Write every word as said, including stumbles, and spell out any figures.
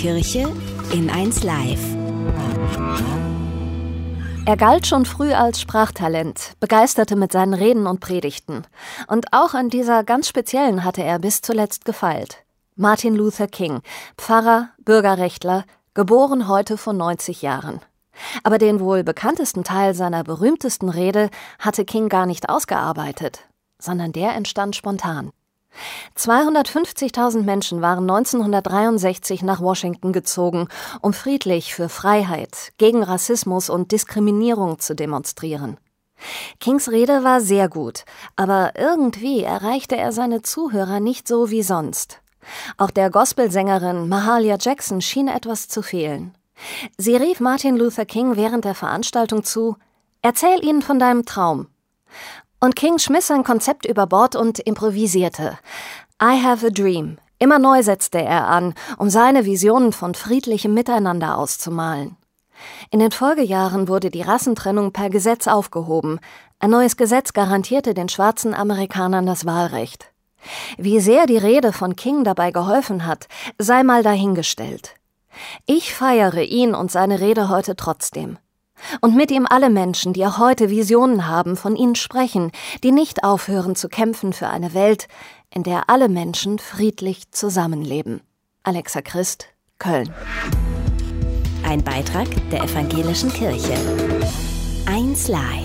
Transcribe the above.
Kirche in eins Live. Er galt schon früh als Sprachtalent, begeisterte mit seinen Reden und Predigten. Und auch an dieser ganz speziellen hatte er bis zuletzt gefeilt. Martin Luther King, Pfarrer, Bürgerrechtler, geboren heute vor neunzig Jahren. Aber den wohl bekanntesten Teil seiner berühmtesten Rede hatte King gar nicht ausgearbeitet, sondern der entstand spontan. zweihundertfünfzigtausend Menschen waren neunzehnhundertdreiundsechzig nach Washington gezogen, um friedlich für Freiheit, gegen Rassismus und Diskriminierung zu demonstrieren. Kings Rede war sehr gut, aber irgendwie erreichte er seine Zuhörer nicht so wie sonst. Auch der Gospelsängerin Mahalia Jackson schien etwas zu fehlen. Sie rief Martin Luther King während der Veranstaltung zu: »Erzähl ihnen von deinem Traum.« Und King schmiss sein Konzept über Bord und improvisierte. I have a dream. Immer neu setzte er an, um seine Visionen von friedlichem Miteinander auszumalen. In den Folgejahren wurde die Rassentrennung per Gesetz aufgehoben. Ein neues Gesetz garantierte den schwarzen Amerikanern das Wahlrecht. Wie sehr die Rede von King dabei geholfen hat, sei mal dahingestellt. Ich feiere ihn und seine Rede heute trotzdem. Und mit ihm alle Menschen, die auch heute Visionen haben, von ihnen sprechen, die nicht aufhören zu kämpfen für eine Welt, in der alle Menschen friedlich zusammenleben. Alexa Christ, Köln. Ein Beitrag der Evangelischen Kirche. eins Live.